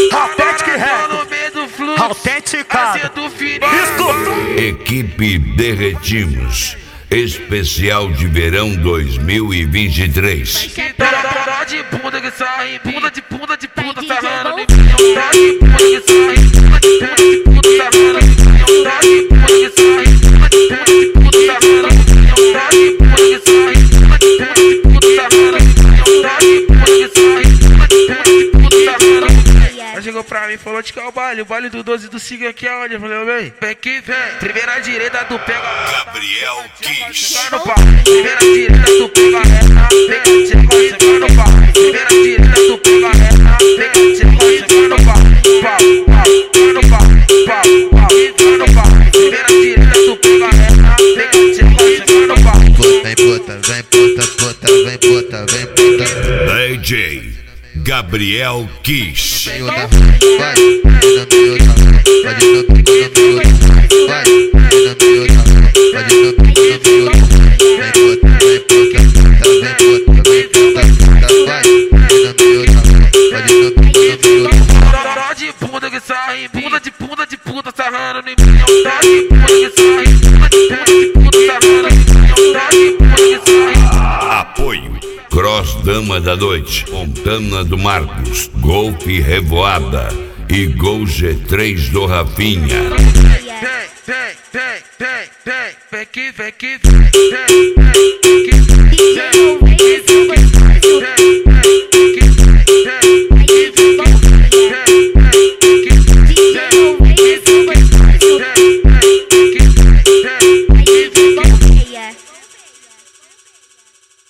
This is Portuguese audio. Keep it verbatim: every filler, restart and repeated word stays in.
Autêntica rap, autêntica. Escuta. Equipe Derretimos, especial de verão dois mil e vinte e três. Tá de bunda que sai, bunda de bunda de bunda sarrando em mim. Tá de bunda que sai, bunda de bunda de bunda sarrando em mim. Tá de bunda que sai, bunda de bunda de bunda sarrando em mim. Tá de bunda que sai, bunda de bunda de bunda sarrando em mim. Tá de bunda que sai, bunda de bunda de bunda sarrando em mim. Ela chegou pra mim e falou de que é o baile, o baile do doze do Siga aqui é onde? Eu falei, vem, vem que vem. Primeira direita do pega. Gabriel Kiss. Chega no pau. Primeira direita do pega reta. Pega, chega, chega no pau. Primeira direita do pega reta. Pega, chega, chega no pau. Pau, pau, chega no pau. Pau, pau, chega no pau. Primeira direita do pega reta. Pega, chega, chega no pau. Vem puta, vem puta, puta, vem puta, vem puta. D J Gabriel Kiss. Vai, vai na miúda, pode no bico no miúda. Vai, vai na miúda, pode no bico no miúda. Vem puta, vem puta, puta, vem puta, vem puta, puta. Vai, vai na miúda, pode no bico no miúda. Tá de bunda que sai, bunda de bunda de puta sarrando em mim. Tá de bunda que sai, bunda de bunda de puta sarrando em mim. Tá de bunda que sai. Apoio Cross Dama da Noite, Fontana do Marcos, Golf Revoada e Gol G três do Rafinha. Vem, vem, vem, vem, vem, vem que vem que vem, vem, vem que vem, vem que vem.